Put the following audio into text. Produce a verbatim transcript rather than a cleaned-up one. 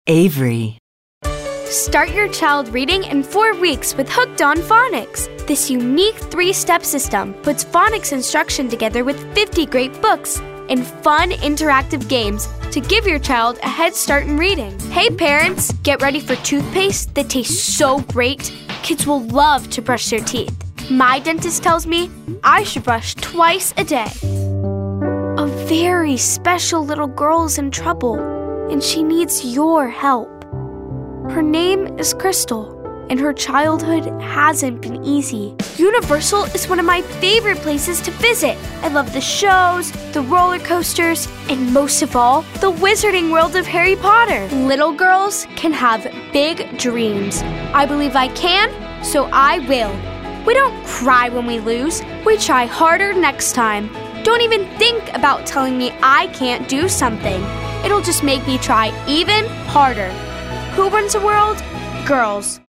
Avery. Start your child reading in four weeks with Hooked on Phonics. This unique three-step system puts phonics instruction together with fifty great books and fun interactive games to give your child a head start in reading. Hey parents, get ready for toothpaste that tastes so great, kids will love to brush their teeth. My dentist tells me I should brush twice a day. A very special little girl is in trouble, and she needs your help. Her name is Crystal, and her childhood hasn't been easy. Universal is one of my favorite places to visit. I love the shows, the roller coasters, and most of all, the wizarding world of Harry Potter. Little girls can have big dreams. I believe I can, so I will. We don't cry when we lose. We try harder next time. Don't even think about telling me I can't do something. It'll just make me try even harder. Who runs the world? Girls.